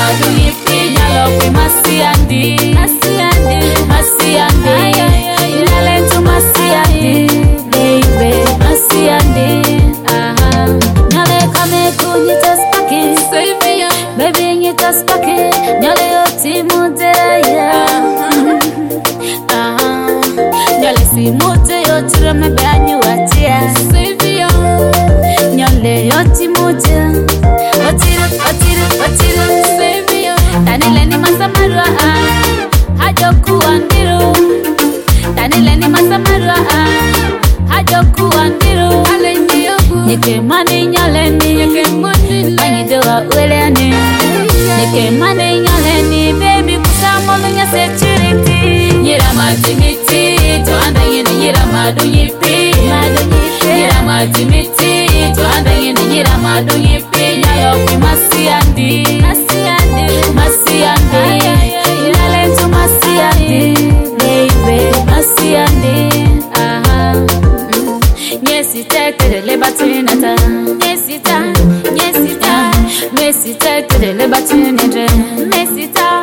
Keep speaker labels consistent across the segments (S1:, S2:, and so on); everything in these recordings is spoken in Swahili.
S1: madu yipi nyalo kwi masiandi nyale tu masiandi baby masiandi nyale kame kunyita spaki baby nyita spaki nyale otimu deraya nyale simute yotira mebanyu atia nyale otimu Otiro, Savior. Tanileni masamarwa hajoku andiru. Tanileni masamarwa hajoku andiru. Nike mani nyaleni, anyidewa ueleani. Nike mani nyaleni, baby kusamolu nya security. Nyira matimiti, tuanda yini nyira madu yipi. Nyira matimiti, tuanda yini nyira madu yipi. Nyalo kwi masiandi nyale tu masiandi baby masiandi nyesi tekere le batinata nyesita mesi tekere le batinere mesita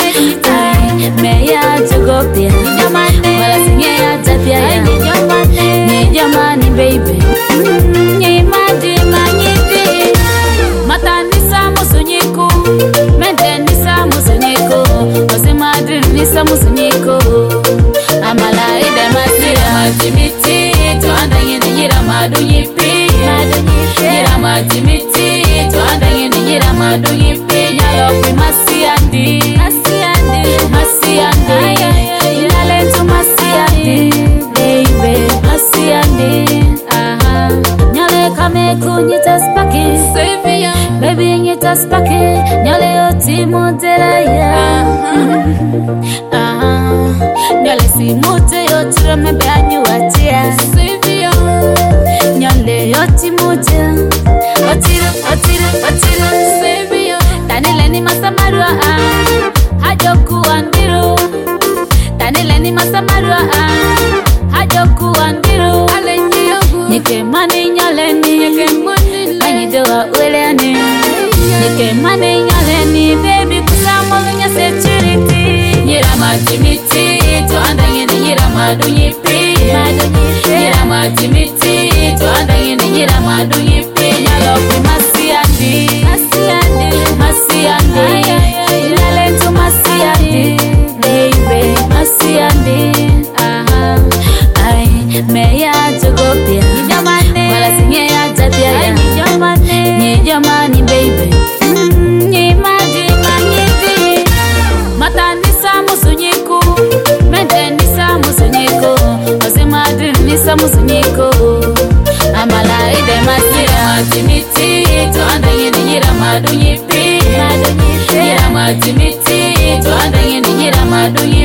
S1: meya jogopia wala sinye ya tapia ya nyamani baby nyimadi manyidi matanisa musunyiko mendenisa musunyiko osimadri nisa musunyiko amalaide masira matimiti tuanda yini nyira madu yipi nyira matimiti tuanda yini nyira madu yipi nyalo kwi masiandi nyale tu masiandi baby masiandi nyale kame kunyita spaki baby nyita spaki nyale otimu deraya nyale simute yotira mebanyu atia nyale otimu Otiro Savior. Tanileni masamarwa hajoku andiru. Tanileni masamarwa hajoku andiru. Nike mani nyaleni, anyidewa ueleani. Nike mani nyaleni, baby kusamolu nya security. Nyira matimiti, tuanda yini nyira madu yipi. Nyira matimiti, tuanda yini nyira madu yipi. Nyalo kwi masiandi nyale tu masiandi baby masiandi meya jogopia wala sinye ya tapia ya nyamani baby nyimadi manyidi matanisa musunyiko mendenisa musunyiko osimadri nisa musunyiko amalaide masira matimiti tuanda yini nyira madu yipi nyira matimiti tuanda yini nyira madu yipi